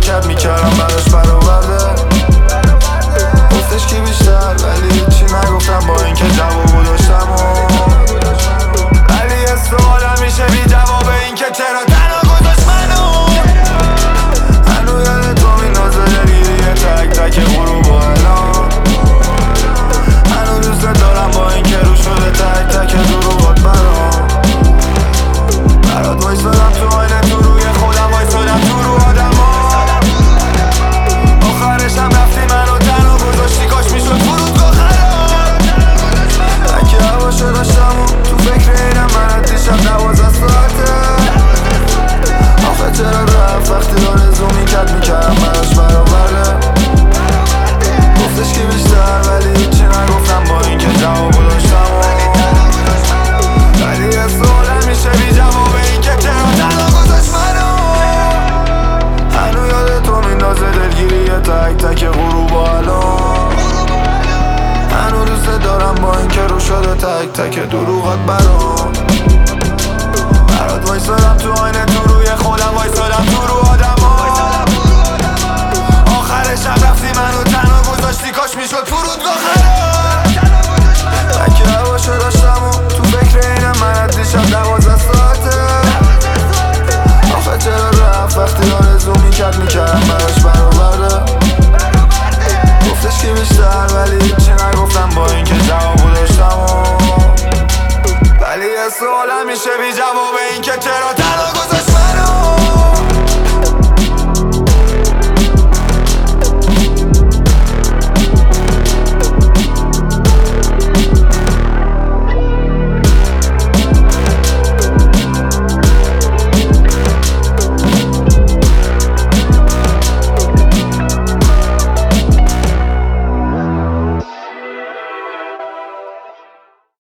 میکرد میکردم براش برآورده. گفتش کی بیشتر ولی هیچی نگفتم با اینکه جوابو داشتم ولی یه سوالم میشه بی جواب اینکه چرا تنها گذاشت منو. هنو یاد تو میندازه دلگیری تک تک غروب و الان. هنو دوست دارم با اینکه رو شده تک تک دروغات برات وایسادم تو آینه تو روی خودم وایسادم تو رو آدما. آخرش هم رفتی منو تنها گذاشتی کاش میشد فرودگاه خراب. تکه هواشو داشتم و تو فکر اینم من دیشب 12 ساعته. آخه چرا رفت وقتی آرزو میکرد میکردم براش برآورده. گفتش کی بیشتر ولی هیچی نگفتم با اینکه جوابو داشتم ولی یه سوالم میشه بی جواب اینکه چرا تنها گذاشت منو. هنو یاد تو میندازه دلگیری تک تک غروب و الان. هنو دوست دارم با اینکه رو شده تک تک دروغات برات وایسادم تو آینه تو روی خودم وایسادم تو رو آدما. آخرش هم رفتی منو تنها گذاشتی کاش میشد فرودگاه خراب. تکه هواشو داشتم و تو فکر اینم من دیشب 12 ساعته. آخه چرا رفت وقتی آرزو میکرد میکردم براش برآورده. گفتش کی بیشتر ولی هیچی نگفتم با اینکه جوابو داشتم ولی یه سوالم میشه بی جواب اینکه چرا تنها گذاشت